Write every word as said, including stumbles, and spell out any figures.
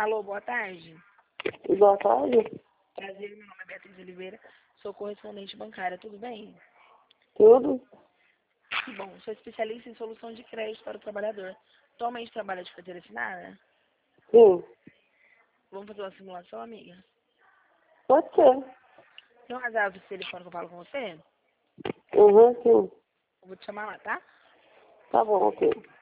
Alô, boa tarde. Boa tarde. Prazer, meu nome é Beatriz Oliveira, sou correspondente bancária, tudo bem? Tudo? Que bom, sou especialista em solução de crédito para o trabalhador. Atualmente trabalha de carteira assinada? Sim. Vamos fazer uma simulação, amiga? Pode ser. Tem um WhatsApp desse telefone que eu falo com você? Uhum, sim. Eu vou te chamar lá, tá? Tá bom, ok.